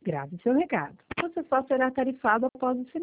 Grave seu recado. Você só será tarifado após o